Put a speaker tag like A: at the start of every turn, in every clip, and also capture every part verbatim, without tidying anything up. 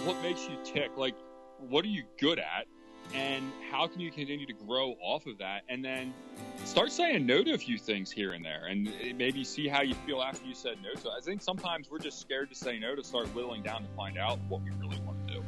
A: what makes you tick? Like, what are you good at? And how can you continue to grow off of that? And then start saying no to a few things here and there, and maybe see how you feel after you said no. So I think sometimes we're just scared to say no to start whittling down to find out what we really want to do.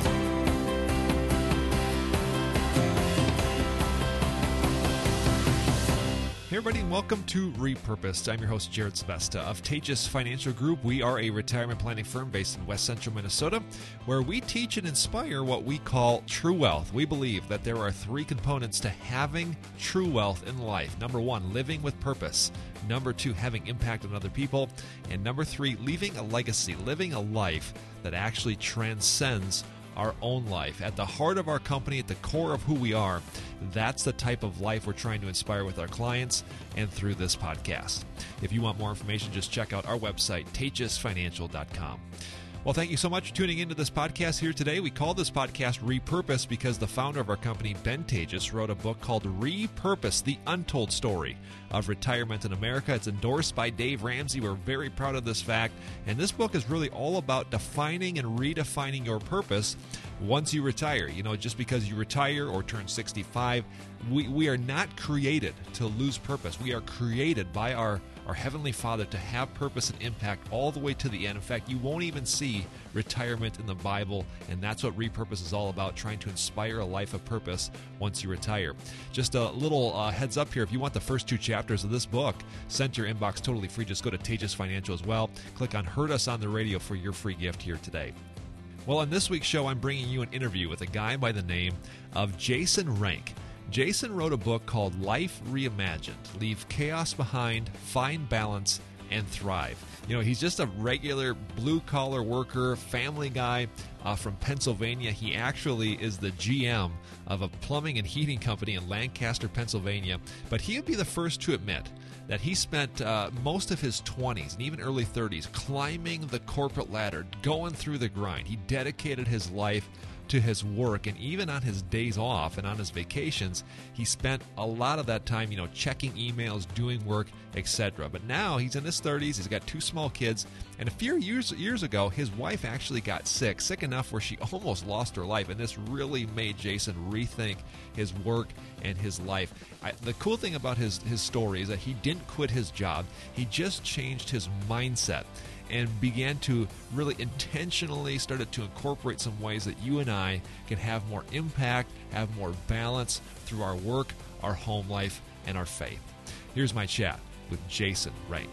B: Hey everybody, and welcome to Repurposed. I'm your host, Jared Sebesta of Tejas Financial Group. We are a retirement planning firm based in West Central Minnesota, where we teach and inspire what we call true wealth. We believe that there are three components to having true wealth in life. Number one, living with purpose. Number two, having impact on other people. And number three, leaving a legacy, living a life that actually transcends our own life. At the heart of our company, at the core of who we are, that's the type of life we're trying to inspire with our clients and through this podcast. If you want more information, just check out our website, tejas financial dot com. Well, thank you so much for tuning into this podcast here today. We call this podcast Repurpose because the founder of our company, Ben Tejas, wrote a book called Repurpose, The Untold Story of Retirement in America. It's endorsed by Dave Ramsey. We're very proud of this fact. And this book is really all about defining and redefining your purpose once you retire. You know, just because you retire or turn sixty-five, we, we are not created to lose purpose. We are created by our, our Heavenly Father to have purpose and impact all the way to the end. In fact, you won't even see retirement in the Bible, and that's what Repurpose is all about, trying to inspire a life of purpose once you retire. Just a little uh, heads up here, if you want the first two chapters of this book sent to your inbox totally free, just go to Tejas Financial as well. Click on Heard Us on the Radio for your free gift here today. Well, on this week's show, I'm bringing you an interview with a guy by the name of Jason Rank. Jason wrote a book called Life Reimagined, Leave Chaos Behind, Find Balance, and Thrive. You know, he's just a regular blue-collar worker, family guy uh, from Pennsylvania. He actually is the G M of a plumbing and heating company in Lancaster, Pennsylvania. But he would be the first to admit that he spent uh, most of his twenties and even early thirties climbing the corporate ladder, going through the grind. He dedicated his life to his work, and even on his days off and on his vacations, he spent a lot of that time, you know, checking emails, doing work, et cetera. But now he's in his thirties, he's got two small kids, and a few years years ago, his wife actually got sick, sick enough where she almost lost her life, and this really made Jason rethink his work and his life. I, the cool thing about his, his story is that he didn't quit his job, he just changed his mindset and began to really intentionally started to incorporate some ways that you and I can have more impact, have more balance through our work, our home life, and our faith. Here's my chat with Jason Rank.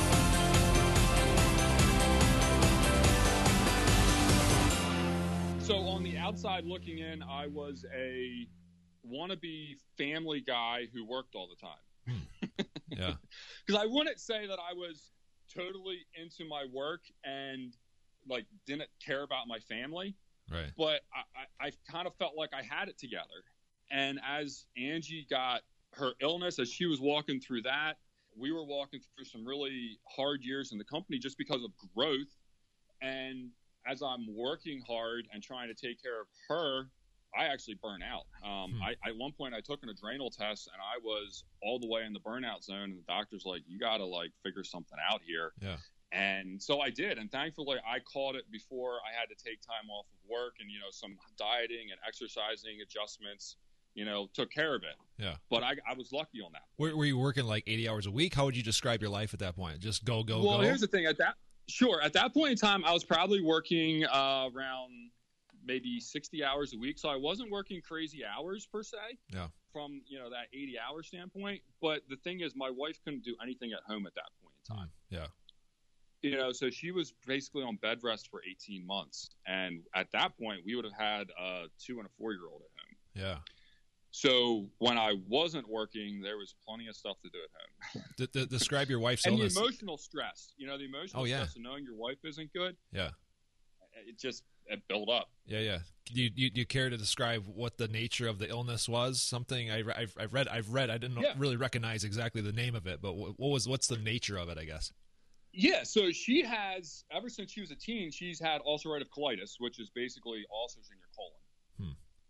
A: So on the outside looking in, I was a wannabe family guy who worked all the time.
B: Yeah.
A: Because I wouldn't say that I was totally into my work and like didn't care about my family,
B: right?
A: But I, I, I kind of felt like I had it together. And as Angie got her illness, as she was walking through that, we were walking through some really hard years in the company just because of growth. And as I'm working hard and trying to take care of her, I actually burn out. Um, hmm. I, at one point I took an adrenal test and I was all the way in the burnout zone, and the doctor's like, you got to like figure something out here.
B: Yeah.
A: And so I did. And thankfully I caught it before I had to take time off of work, and, you know, some dieting and exercising adjustments, you know, took care of it.
B: Yeah.
A: But I, I was lucky on that.
B: Were, were you working like eighty hours a week? How would you describe your life at that point? Just go, go,
A: well,
B: go?
A: Well, here's the thing. At that, sure. At that point in time, I was probably working uh, around maybe sixty hours a week. So I wasn't working crazy hours per se.
B: Yeah.
A: From, you know, that eighty hour standpoint. But the thing is, my wife couldn't do anything at home at that point in time.
B: Yeah.
A: You know, so she was basically on bed rest for eighteen months. And at that point, we would have had a two and a four year old at home.
B: Yeah.
A: So when I wasn't working, there was plenty of stuff to do at home.
B: D- d- describe your wife's
A: and
B: illness.
A: the emotional stress, you know, the emotional
B: oh, yeah.
A: stress of knowing your wife isn't good.
B: Yeah.
A: It just, it built up.
B: Yeah, yeah. Do you, you, do you care to describe what the nature of the illness was? Something I, I've, I've read, I've read, I didn't
A: yeah.
B: really recognize exactly the name of it, but what was, what's the nature of it, I guess?
A: Yeah, so she has, ever since she was a teen, she's had ulcerative colitis, which is basically ulcers in your colon.
B: Hmm.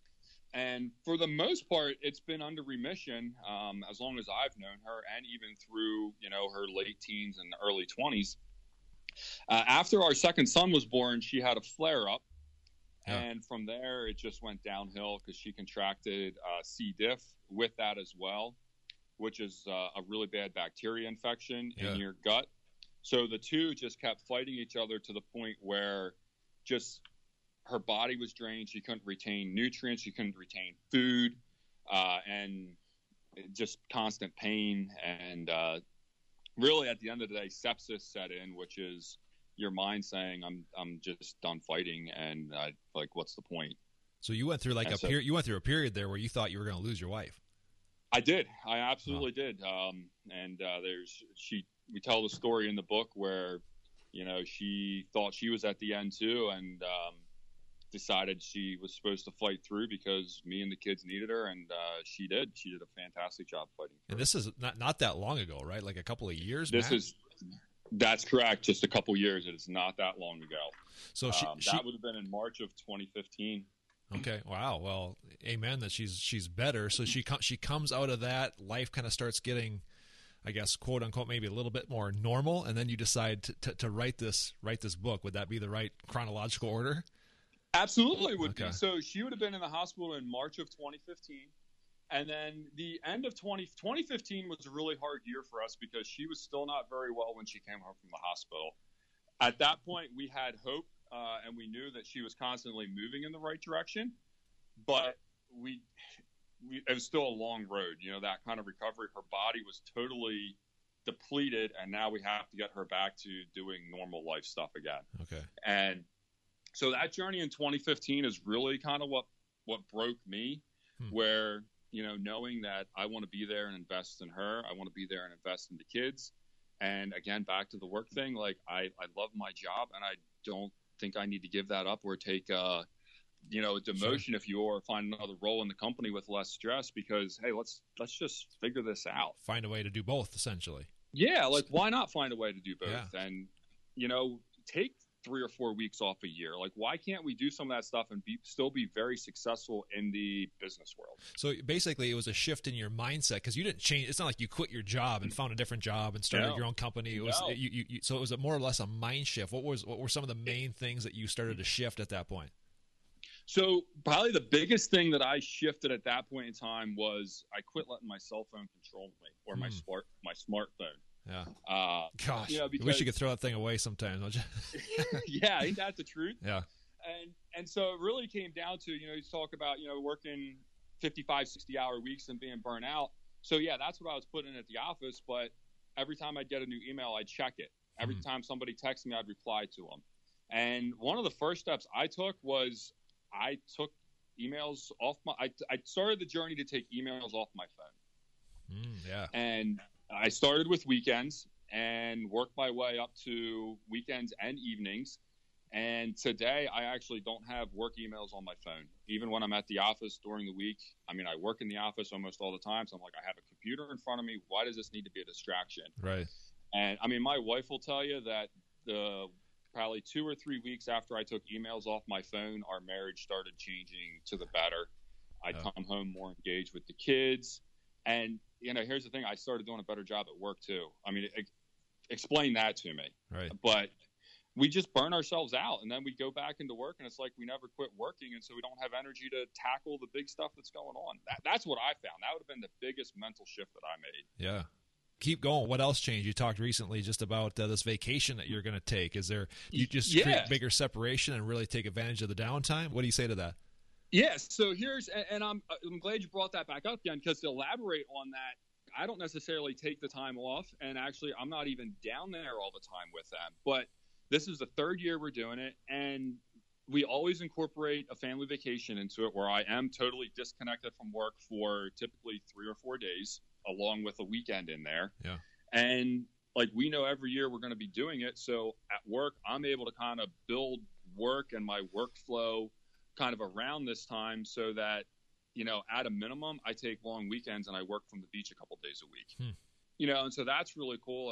A: And for the most part, it's been under remission um, as long as I've known her, and even through, you know, her late teens and early twenties. Uh, after our second son was born, she had a flare-up,
B: Yeah.
A: And from there, it just went downhill because she contracted uh, C. diff with that as well, which is uh, a really bad bacteria infection
B: Yeah.
A: in your gut. So the two just kept fighting each other to the point where just her body was drained. She couldn't retain nutrients. She couldn't retain food, uh, and just constant pain. And uh, really, at the end of the day, sepsis set in, which is your mind saying, "I'm I'm just done fighting," and uh, like, what's the point?
B: So you went through like
A: and
B: a
A: so,
B: period. You went through a period there where you thought you were going to lose your wife.
A: I did. I absolutely wow. did. Um, and uh, there's she. We tell the story in the book where, you know, she thought she was at the end too, and um, decided she was supposed to fight through because me and the kids needed her, and uh, she did. She did a fantastic job fighting.
B: And this is not not that long ago, right? Like a couple of years.
A: This
B: max?
A: is that's correct. Just a couple years. It is not that long ago.
B: So she,
A: um,
B: she
A: that would have been in March of twenty fifteen.
B: Okay. Wow. Well, amen. That she's she's better. So she com- she comes out of that. Life kind of starts getting, I guess, quote unquote, maybe a little bit more normal, and then you decide to, to, to write this write this book. Would that be the right chronological order?
A: Absolutely would
B: okay.
A: be. So she would have been in the hospital in March of twenty fifteen. And then the end of twenty, twenty fifteen was a really hard year for us because she was still not very well when she came home from the hospital. At that point, we had hope, uh, and we knew that she was constantly moving in the right direction. But we, we, it was still a long road. You know, that kind of recovery, her body was totally depleted, and now we have to get her back to doing normal life stuff again.
B: Okay.
A: And so that journey in twenty fifteen is really kind of what, what broke me, hmm. where, you know, knowing that I want to be there and invest in her, I want to be there and invest in the kids. And again, back to the work thing, like I, I love my job and I don't think I need to give that up or take, uh, you know, a demotion, sure. if you or find another role in the company with less stress because, hey, let's, let's just figure this out.
B: Find a way to do both, essentially.
A: Yeah. Like, why not find a way to do both?
B: Yeah.
A: And, you know, take three or four weeks off a year. Like, why can't we do some of that stuff and be still be very successful in the business world?
B: So basically it was a shift in your mindset because you didn't change. It's not like you quit your job and found a different job and started
A: no.
B: your own company. It was
A: no.
B: you, you, you, so it was a more or less a mind shift. What was what were some of the main things that you started to shift at that point?
A: So probably the biggest thing that I shifted at that point in time was I quit letting my cell phone control me or hmm. my smart my smartphone.
B: Yeah.
A: Uh,
B: Gosh,
A: you know, because,
B: I wish you could throw that thing away sometime, don't you?
A: Yeah, ain't that the truth?
B: Yeah.
A: And and so it really came down to, you know, you talk about, you know, working fifty-five, sixty hour weeks and being burnt out. So yeah, that's what I was putting in at the office. But every time I'd get a new email, I'd check it. Every mm. time somebody texted me, I'd reply to them. And one of the first steps I took was I took emails off my, I, I started the journey to take emails off my phone.
B: Mm, yeah.
A: And I started with weekends and worked my way up to weekends and evenings. And today I actually don't have work emails on my phone. Even when I'm at the office during the week, I mean, I work in the office almost all the time. So I'm like, I have a computer in front of me. Why does this need to be a distraction?
B: Right.
A: And I mean, my wife will tell you that the probably two or three weeks after I took emails off my phone, our marriage started changing to the better. I'd oh. come home more engaged with the kids. And, you know, here's the thing. I started doing a better job at work, too. I mean, it, explain that to me.
B: Right.
A: But we just burn ourselves out, and then we go back into work, and it's like we never quit working, and so we don't have energy to tackle the big stuff that's going on. That, that's what I found. That would have been the biggest mental shift that I made.
B: Yeah. Keep going. What else changed? You talked recently just about uh, this vacation that you're going to take. Is there you just
A: yeah.
B: create bigger separation and really take advantage of the downtime? What do you say to that?
A: Yes. So here's, and I'm I'm glad you brought that back up again, because to elaborate on that, I don't necessarily take the time off, and actually I'm not even down there all the time with them. But this is the third year we're doing it, and we always incorporate a family vacation into it where I am totally disconnected from work for typically three or four days, along with a weekend in there.
B: Yeah.
A: And like, we know every year we're going to be doing it. So at work, I'm able to kind of build work and my workflow kind of around this time so that, you know, at a minimum, I take long weekends and I work from the beach a couple days a week, hmm. you know, and so that's really cool.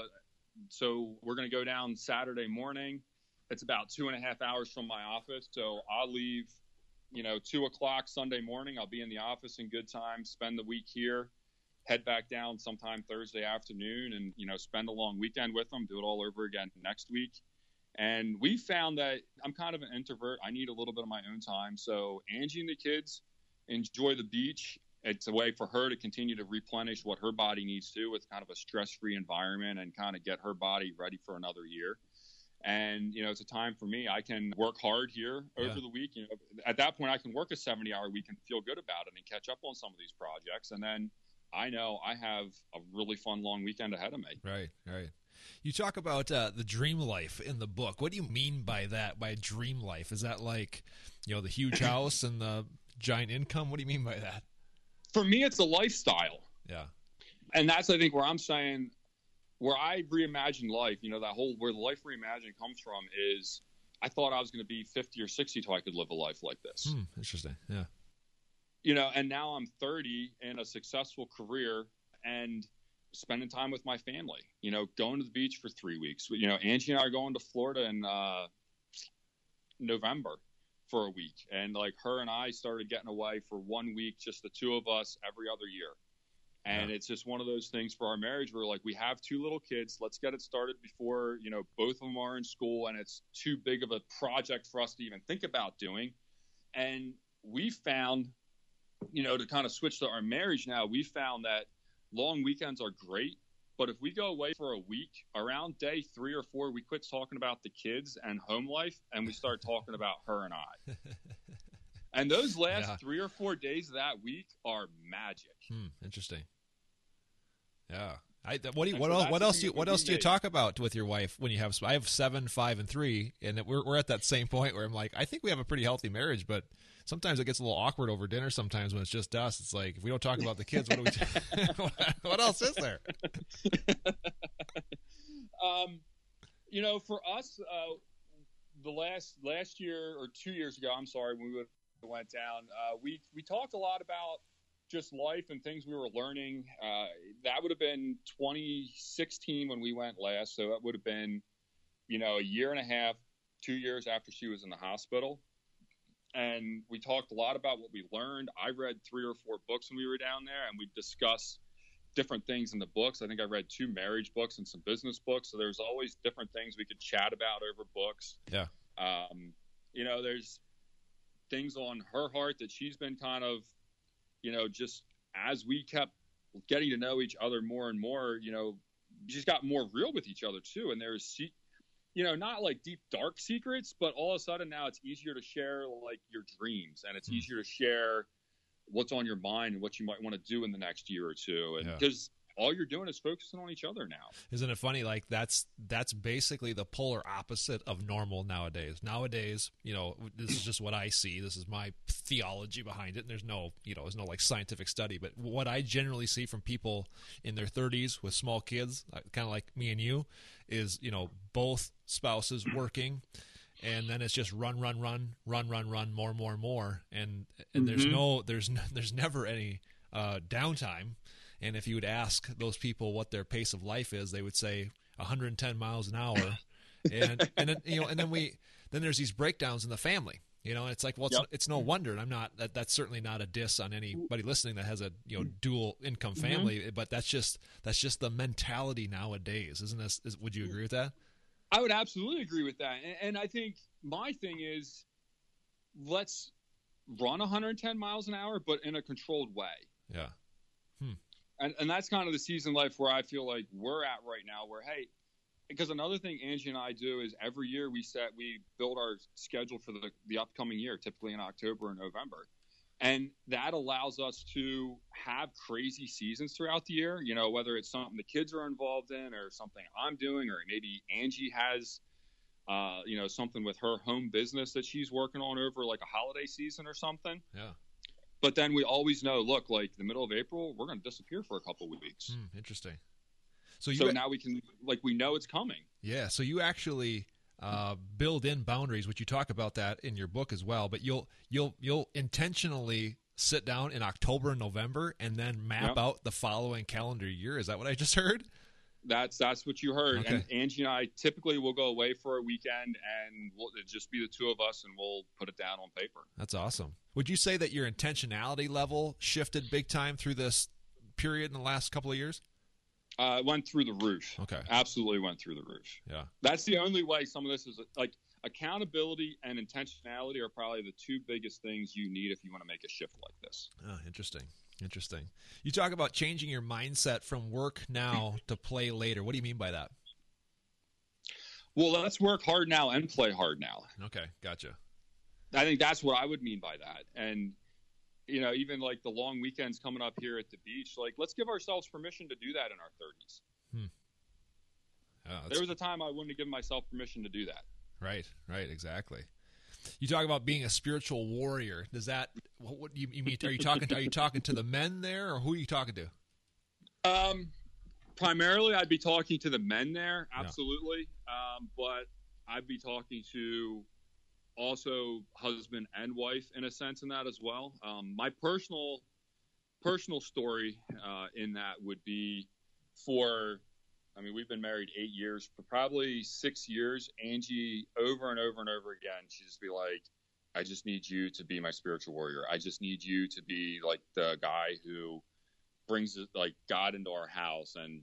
A: So we're going to go down Saturday morning. It's about two and a half hours from my office. So I'll leave, you know, two o'clock Sunday morning. I'll be in the office in good time, spend the week here, head back down sometime Thursday afternoon and, you know, spend a long weekend with them, do it all over again next week. And we found that I'm kind of an introvert. I need a little bit of my own time. So Angie and the kids enjoy the beach. It's a way for her to continue to replenish what her body needs to with kind of a stress-free environment and kind of get her body ready for another year. And, you know, it's a time for me. I can work hard here over
B: yeah.
A: the week. You know, at that point, I can work a seventy-hour week and feel good about it and catch up on some of these projects. And then I know I have a really fun long weekend ahead of me.
B: Right, right. You talk about uh, the dream life in the book. What do you mean by that, by dream life? Is that like, you know, the huge house and the giant income? What do you mean by that?
A: For me, it's a lifestyle.
B: Yeah.
A: And that's, I think, where I'm saying, where I reimagine life, you know, that whole, where the life reimagining comes from is I thought I was going to be fifty or sixty till I could live a life like this.
B: Hmm, interesting. Yeah.
A: You know, and now I'm thirty in a successful career and spending time with my family, you know, going to the beach for three weeks. You know, Angie and I are going to Florida in uh, November for a week. And like her and I started getting away for one week, just the two of us every other year. And yeah. It's just one of those things for our marriage where like we have two little kids. Let's get it started before, you know, both of them are in school and it's too big of a project for us to even think about doing. And we found, you know, to kind of switch to our marriage now, we found that long weekends are great, but if we go away for a week, around day three or four, we quit talking about the kids and home life, and we start talking about her and I. And those last yeah. three or four days of that week are magic.
B: Hmm, interesting. Yeah. I, what do you, what so else? What else do you, what else do you talk about with your wife when you have? I have seven, five, and three, and we're we're at that same point where I'm like, I think we have a pretty healthy marriage, but sometimes it gets a little awkward over dinner. Sometimes when it's just us, it's like if we don't talk about the kids, what do we? Do? What else is there?
A: um, you know, for us, uh, the last last year or two years ago, I'm sorry, when we went down, uh, we we talked a lot about just life and things we were learning. Uh, that would have been twenty sixteen when we went last. So that would have been, you know, a year and a half, two years after she was in the hospital. And we talked a lot about what we learned. I read three or four books when we were down there, and we discussed different things in the books. I think I read two marriage books and some business books. So there's always different things we could chat about over books.
B: Yeah.
A: Um, you know, there's things on her heart that she's been kind of, you know, just as we kept getting to know each other more and more, you know, just got more real with each other too. And there's, you know, not like deep, dark secrets, but all of a sudden now it's easier to share like your dreams, and it's mm. easier to share what's on your mind and what you might want to do in the next year or two. And because yeah. all you're doing is focusing on each other now.
B: Isn't it funny? Like that's, that's basically the polar opposite of normal nowadays. Nowadays, you know, this is just what I see. This is my theology behind it. And there's no, you know, there's no like scientific study, but what I generally see from people in their thirties with small kids, kind of like me and you, is, you know, both spouses working, and then it's just run, run, run, run, run, run, more, more, more, and and mm-hmm. there's no, there's no, there's never any uh, downtime. And if you would ask those people what their pace of life is, they would say one hundred ten miles an hour, and and then, you know, and then we then there's these breakdowns in the family. You know, and it's like, well, it's,
A: yep.
B: it's no wonder. And I'm not that. That's certainly not a diss on anybody listening that has a you know dual income family. Mm-hmm. But that's just that's just the mentality nowadays, isn't this? Is, would you agree with that?
A: I would absolutely agree with that. And, and I think my thing is, let's run one hundred ten miles an hour, but in a controlled way.
B: Yeah. Hmm.
A: And and that's kind of the season life where I feel like we're at right now. Where hey. Because another thing Angie and I do is every year we set, we build our schedule for the, the upcoming year, typically in October and November. And that allows us to have crazy seasons throughout the year, you know, whether it's something the kids are involved in or something I'm doing, or maybe Angie has, uh, you know, something with her home business that she's working on over like a holiday season or something.
B: Yeah.
A: But then we always know, look, like the middle of April, we're going to disappear for a couple of weeks.
B: Mm, interesting. So, you
A: so now we can, like, we know it's coming.
B: Yeah. So you actually uh, build in boundaries, which you talk about that in your book as well. But you'll you'll you'll intentionally sit down in October and November and then map yep. out the following calendar year. Is that what I just heard?
A: That's that's what you heard.
B: Okay.
A: And Angie and I typically will go away for a weekend, and we'll it'll just be the two of us, and we'll put it down on paper.
B: That's awesome. Would you say that your intentionality level shifted big time through this period in the last couple of years?
A: Uh, it went through the roof.
B: Okay.
A: Absolutely went through the roof.
B: Yeah.
A: That's the only way some of this is like accountability and intentionality are probably the two biggest things you need if you want to make a shift like this.
B: Oh, interesting. Interesting. You talk about changing your mindset from work now to play later. What do you mean by that?
A: Well, let's work hard now and play hard now.
B: Okay. Gotcha.
A: I think that's what I would mean by that. And, you know, even like the long weekends coming up here at the beach, like let's give ourselves permission to do that in our thirties.
B: Hmm. Oh,
A: there was a time I wouldn't have given myself permission to do that.
B: Right, right, exactly. You talk about being a spiritual warrior. Does that what, what you, you mean? Are you talking? To, are you talking to the men there, or who are you talking to?
A: Um, primarily, I'd be talking to the men there, absolutely. Yeah. Um, but I'd be talking to also husband and wife in a sense in that as well. Um, my personal personal story uh, in that would be for, I mean, we've been married eight years, for probably six years, Angie over and over and over again, she'd just be like, I just need you to be my spiritual warrior. I just need you to be like the guy who brings like God into our house. And,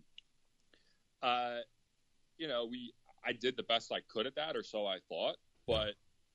A: uh, you know, we, I did the best I could at that, or so I thought, but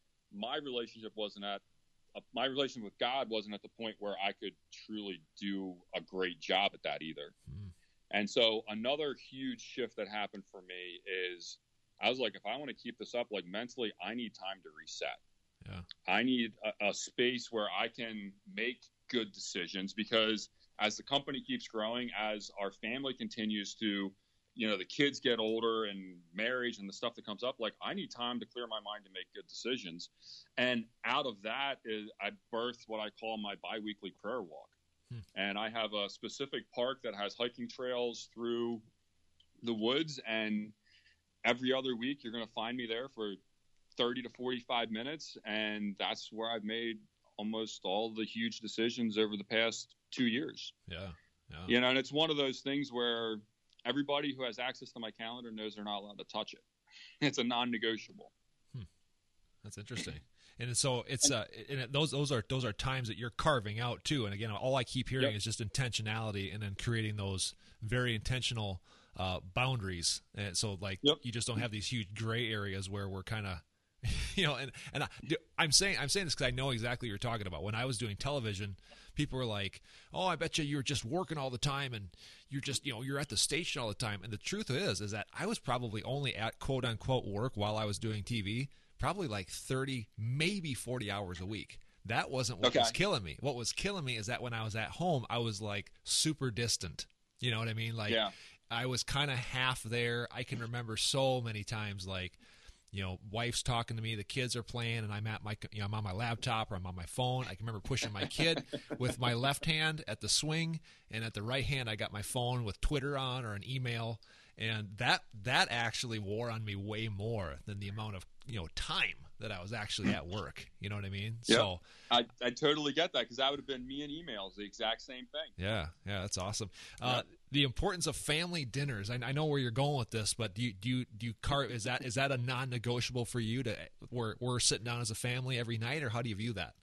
A: my relationship wasn't at uh, my relationship with God wasn't at the point where I could truly do a great job at that either. Mm. And so another huge shift that happened for me is I was like, if I want to keep this up, like mentally, I need time to reset. Yeah. I need a, a space where I can make good decisions, because as the company keeps growing, as our family continues to, you know, the kids get older and marriage and the stuff that comes up, like I need time to clear my mind to make good decisions. And out of that is I birthed what I call my biweekly prayer walk. Hmm. And I have a specific park that has hiking trails through the woods. And every other week you're going to find me there for thirty to forty-five minutes. And that's where I've made almost all the huge decisions over the past two years.
B: Yeah. Yeah.
A: You know, and it's one of those things where everybody who has access to my calendar knows they're not allowed to touch it. It's a non-negotiable.
B: Hmm. That's interesting. And so it's uh, and it, those those are those are times that you're carving out too. And again, all I keep hearing yep. is just intentionality, and then creating those very intentional uh, boundaries. And so, like, yep. you just don't have these huge gray areas where we're kind of, you know. And and I, I'm saying I'm saying this because I know exactly what you're talking about. When I was doing television, people were like, "Oh, I bet you you're just working all the time, and you're just, you know, you're at the station all the time." And the truth is, is that I was probably only at quote unquote work while I was doing T V. Probably like thirty, maybe forty hours a week. That wasn't what okay. was killing me. What was killing me is that when I was at home, I was like super distant. You know what I mean? Like
A: yeah.
B: I was kind of half there. I can remember so many times, like, you know, wife's talking to me, the kids are playing, and I'm at my, you know, I'm on my laptop or I'm on my phone. I can remember pushing my kid with my left hand at the swing, and at the right hand, I got my phone with Twitter on or an email. And that that actually wore on me way more than the amount of, you know, time that I was actually at work. You know what I mean?
A: Yep.
B: So
A: I, I totally get that, because that would have been me and emails, the exact same thing.
B: Yeah, yeah, that's awesome. Uh, yep. The importance of family dinners. I, I know where you're going with this, but do you do you do you carve? Is that is that a non-negotiable for you? To we're we're sitting down as a family every night, or how do you view that?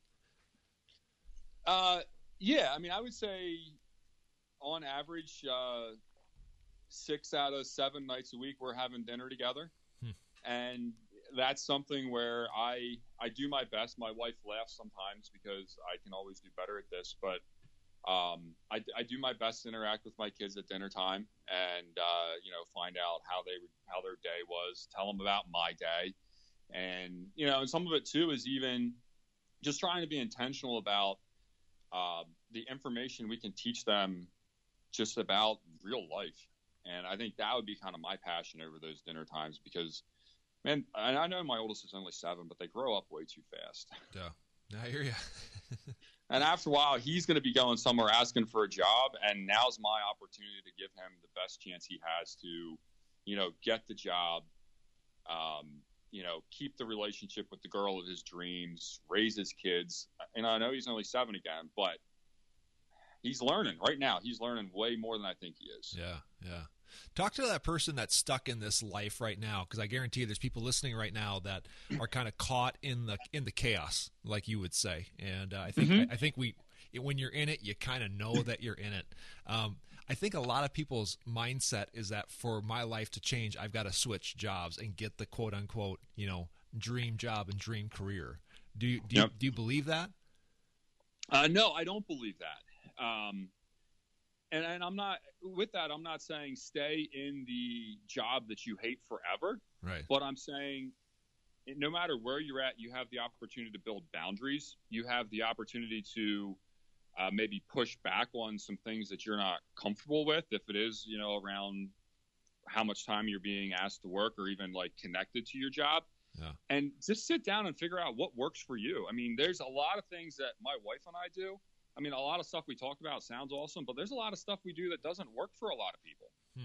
A: Uh, yeah, I mean, I would say on average. Uh, Six out of seven nights a week we're having dinner together. Hmm. And that's something where I I do my best. My wife laughs sometimes because I can always do better at this, but um, I, I do my best to interact with my kids at dinner time, and uh, you know, find out how they how their day was, tell them about my day, and you know, and some of it too is even just trying to be intentional about uh, the information we can teach them just about real life. And I think that would be kind of my passion over those dinner times, because, man, and I know my oldest is only seven, but they grow up way too fast.
B: Yeah, I hear you.
A: And after a while, he's going to be going somewhere asking for a job, and now's my opportunity to give him the best chance he has to, you know, get the job, um, you know, keep the relationship with the girl of his dreams, raise his kids. And I know he's only seven again, but he's learning right now. He's learning way more than I think he is.
B: Yeah, yeah. Talk to that person that's stuck in this life right now, because I guarantee you there's people listening right now that are kind of caught in the in the chaos, like you would say. And uh, I think mm-hmm. I, I think we when you're in it, you kind of know that you're in it. Um, I think a lot of people's mindset is that for my life to change, I've got to switch jobs and get the quote unquote, you know, dream job and dream career. Do you do, yep. you, do you believe that?
A: Uh, no, I don't believe that. Um, and, and I'm not with that. I'm not saying stay in the job that you hate forever.
B: Right.
A: But I'm saying no matter where you're at, you have the opportunity to build boundaries. You have the opportunity to uh, maybe push back on some things that you're not comfortable with. If it is, you know, around how much time you're being asked to work or even like connected to your job.
B: Yeah.
A: And just sit down and figure out what works for you. I mean, there's a lot of things that my wife and I do. I mean, a lot of stuff we talked about sounds awesome, but there's a lot of stuff we do that doesn't work for a lot of people.
B: Hmm.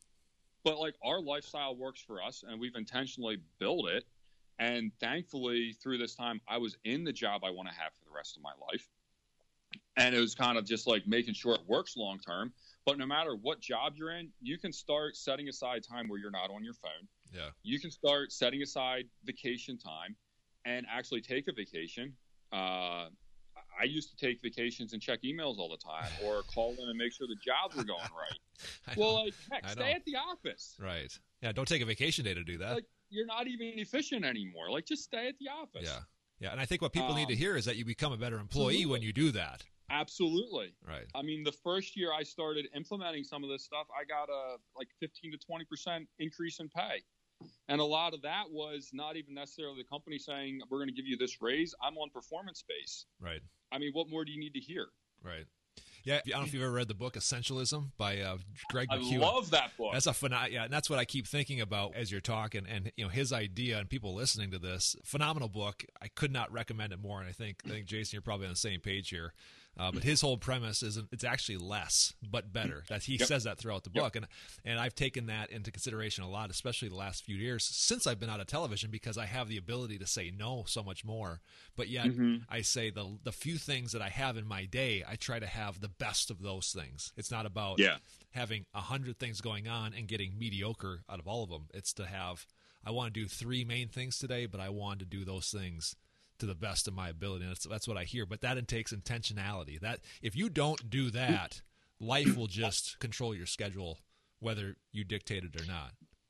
A: But like our lifestyle works for us, and we've intentionally built it. And thankfully, through this time, I was in the job I want to have for the rest of my life. And it was kind of just like making sure it works long term. But no matter what job you're in, you can start setting aside time where you're not on your phone.
B: Yeah.
A: You can start setting aside vacation time and actually take a vacation. Uh, I used to take vacations and check emails all the time or call in and make sure the jobs were going right. Well, like, heck, stay at the office.
B: Right. Yeah, don't take a vacation day to do that.
A: Like, you're not even efficient anymore. Like, just stay at the office.
B: Yeah. Yeah, and I think what people
A: um,
B: need to hear is that you become a better employee
A: absolutely.
B: when you do that.
A: Absolutely.
B: Right.
A: I mean, the first year I started implementing some of this stuff, I got a like fifteen to twenty percent increase in pay. And a lot of that was not even necessarily the company saying, we're going to give you this raise. I'm on performance base.
B: Right.
A: I mean, what more do you need to hear?
B: Right. Yeah, I don't know if you've ever read the book Essentialism by uh, Greg McKeown.
A: I love that book.
B: That's a phenom- yeah, and that's what I keep thinking about as you're talking, and you know his idea and people listening to this phenomenal book. I could not recommend it more, and I think I think Jason, you're probably on the same page here. Uh, but his whole premise is it's actually less but better. That he
A: yep.
B: says that throughout the book,
A: yep.
B: and and I've taken that into consideration a lot, especially the last few years since I've been out of television, because I have the ability to say no so much more. But yet
A: mm-hmm.
B: I say the the few things that I have in my day, I try to have the best of those things. It's not about
A: yeah.
B: having a hundred things going on and getting mediocre out of all of them. It's to have I want to do three main things today, but I want to do those things to the best of my ability. And that's, that's what I hear. But that takes intentionality. That if you don't do that, life will just control your schedule, whether you dictate it or not.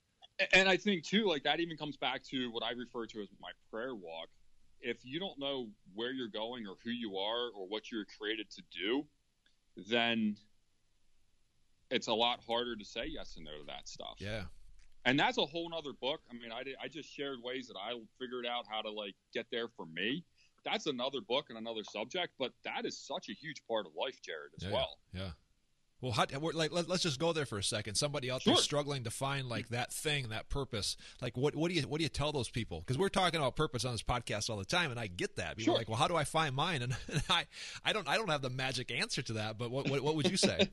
A: And I think, too, like that even comes back to what I refer to as my prayer walk. If you don't know where you're going or who you are or what you're created to do, then it's a lot harder to say yes and no to that stuff.
B: Yeah.
A: And that's a whole nother book. I mean, I, did, I just shared ways that I figured out how to, like, get there for me. That's another book and another subject, but that is such a huge part of life, Jared, as
B: yeah,
A: well.
B: Yeah. Well, how, like, let, let's just go there for a second. Somebody out
A: sure.
B: there struggling to find, like, that thing, that purpose. Like, what, what do you what do you tell those people? Because we're talking about purpose on this podcast all the time, and I get that. People
A: sure.
B: are like, well, how do I find mine? And, and I, I don't I don't have the magic answer to that, but what what, what would you say?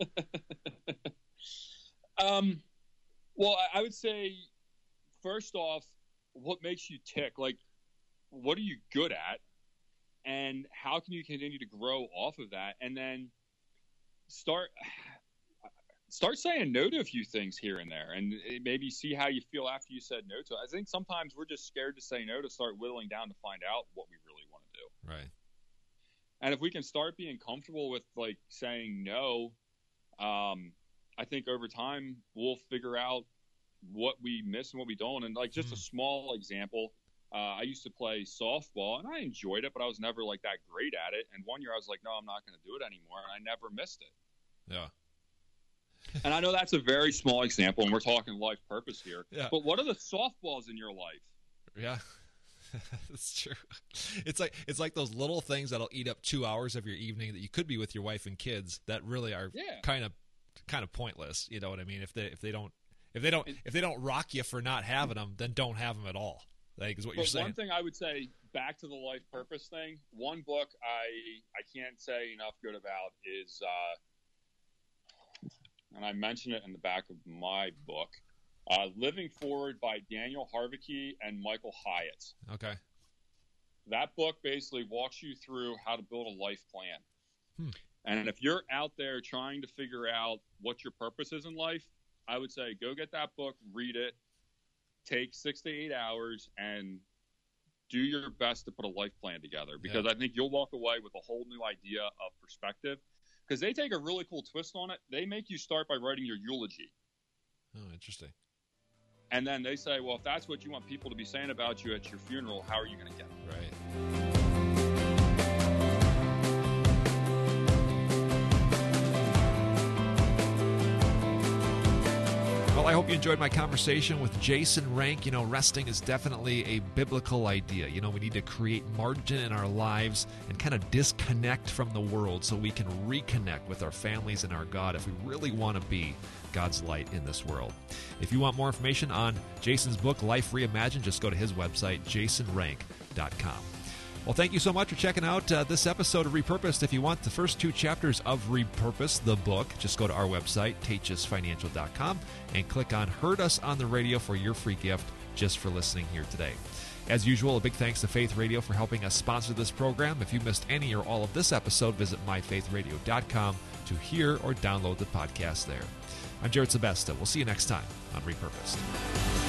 A: um. Well, I would say, first off, what makes you tick? Like, what are you good at? And how can you continue to grow off of that? And then start start saying no to a few things here and there, and maybe see how you feel after you said no to it. I think sometimes we're just scared to say no to start whittling down to find out what we really want to do.
B: Right.
A: And if we can start being comfortable with, like, saying no, um, I think over time we'll figure out what we miss and what we don't. And like just mm. a small example, uh, I used to play softball and I enjoyed it, but I was never like that great at it. And one year I was like, no, I'm not going to do it anymore. And I never missed it.
B: Yeah.
A: And I know that's a very small example and we're talking life purpose here,
B: yeah.
A: but what are the softballs in your life?
B: Yeah. That's true. It's like it's like those little things that'll eat up two hours of your evening that you could be with your wife and kids that really are
A: yeah.
B: kind of kind of pointless. You know what I mean? If they if they don't if they don't if they don't rock you for not having them, then don't have them at all. Like is what
A: but
B: you're saying.
A: One thing I would say back to the life purpose thing. One book I I can't say enough good about is, uh, and I mention it in the back of my book. Uh, Living Forward by Daniel Harvey and Michael Hyatt.
B: Okay.
A: That book basically walks you through how to build a life plan.
B: Hmm.
A: And if you're out there trying to figure out what your purpose is in life, I would say go get that book, read it, take six to eight hours, and do your best to put a life plan together. Because
B: yeah.
A: I think you'll walk away with a whole new idea of perspective. because they take a really cool twist on it. They make you start by writing your eulogy.
B: Oh, interesting.
A: And then they say, well, if that's what you want people to be saying about you at your funeral, how are you going to get it?
B: Right. Well, I hope you enjoyed my conversation with Jason Rank. You know, resting is definitely a biblical idea. You know, we need to create margin in our lives and kind of disconnect from the world so we can reconnect with our families and our God if we really want to be God's light in this world. If you want more information on Jason's book, Life Reimagined, just go to his website, jason rank dot com. Well, thank you so much for checking out uh, this episode of Repurposed. If you want the first two chapters of Repurposed, the book, just go to our website, tages financial dot com, and click on Heard Us on the Radio for your free gift just for listening here today. As usual, a big thanks to Faith Radio for helping us sponsor this program. If you missed any or all of this episode, visit my faith radio dot com to hear or download the podcast there. I'm Jared Sebesta. We'll see you next time on Repurposed.